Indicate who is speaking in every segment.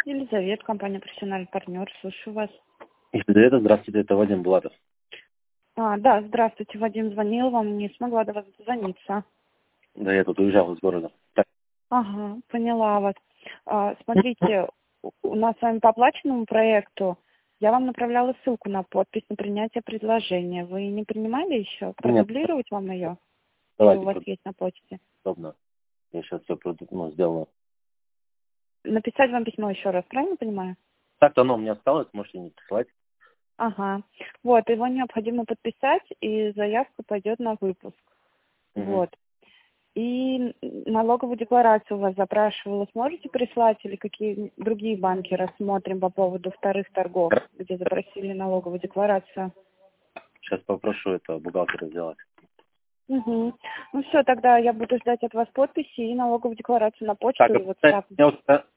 Speaker 1: Елизавета, компания «Профессиональный партнер». Слушаю вас.
Speaker 2: Елизавета, здравствуйте, это Вадим Булатов.
Speaker 1: Да, здравствуйте, Вадим звонил вам, не смогла до вас дозвониться.
Speaker 2: Да, я тут уезжал из города. Так.
Speaker 1: Ага, поняла вас. Смотрите, у нас с вами по оплаченному проекту я вам направляла ссылку на подпись на принятие предложения. Вы не принимали еще?
Speaker 2: Нет.
Speaker 1: Продублировать вам ее? Или
Speaker 2: Давайте,
Speaker 1: у вас есть на почте?
Speaker 2: удобно. Я сейчас все сделаю.
Speaker 1: Написать вам письмо еще раз, правильно понимаю?
Speaker 2: Так-то оно у меня осталось, можете не присылать.
Speaker 1: Ага. Вот, его необходимо подписать, и заявка пойдет на выпуск. Вот. И налоговую декларацию у вас запрашивала. Сможете прислать или какие другие банки рассмотрим по поводу вторых торгов, где запросили налоговую декларацию?
Speaker 2: Сейчас попрошу это бухгалтера сделать.
Speaker 1: Угу. Ну все, тогда я буду ждать от вас подписи и налоговую декларацию на почту
Speaker 2: Так,
Speaker 1: и WhatsApp.
Speaker 2: я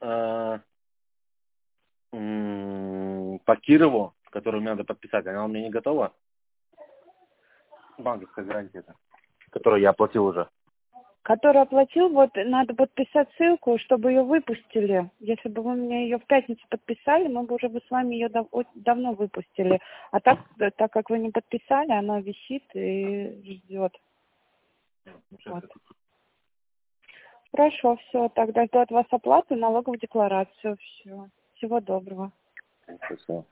Speaker 2: по Кирову, которую мне надо подписать, она у меня не готова? Банковская гарантия, которую я оплатил уже.
Speaker 1: Который оплатил, вот надо подписать ссылку, чтобы ее выпустили. Если бы вы мне ее в пятницу подписали, мы бы уже бы с вами ее давно выпустили. А так как вы не подписали, она висит и ждет. Вот. Хорошо, все, тогда жду от вас оплату и налоговую декларацию. Все. Всего доброго.
Speaker 2: Спасибо.